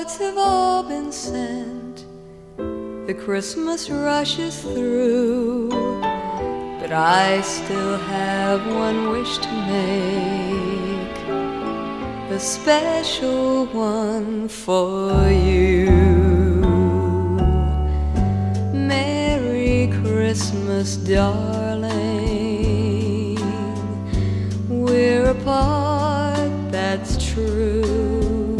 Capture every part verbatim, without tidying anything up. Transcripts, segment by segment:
cards have all been sent, the Christmas rushes through, but I still have one wish to make, a special one for you. Merry Christmas, darling. We're apart, that's true,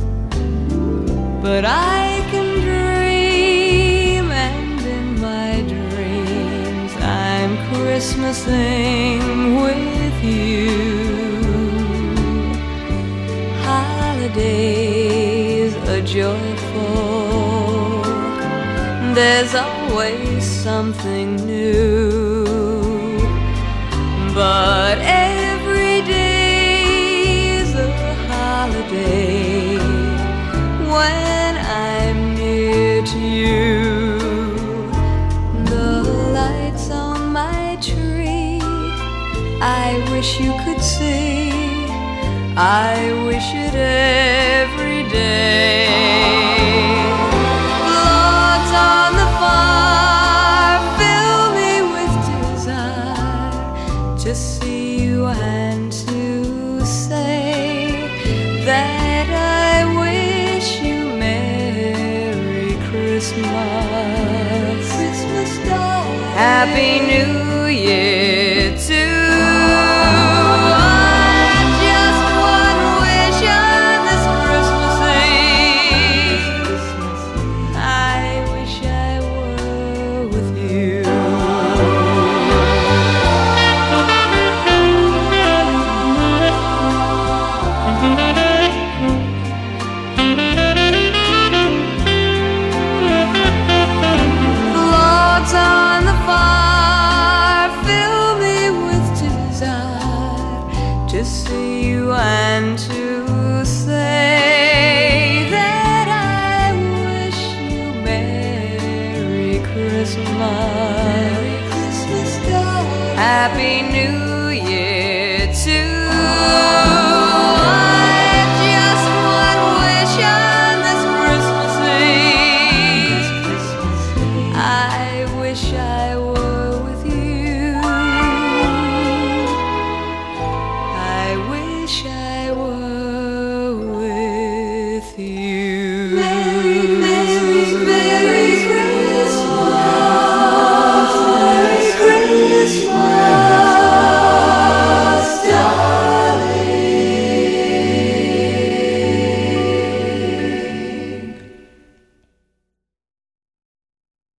but I can dream, and in my dreams I'm Christmasing with you. Holidays are joyful, there's always something new, but every day's a holiday when I'm near to you. The lights on my tree, I wish you could see, I wish it every day. Logs on the fire fill me with desire to see you and to say that I wish you Merry Christmas, Christmas, darling. Happy New Year.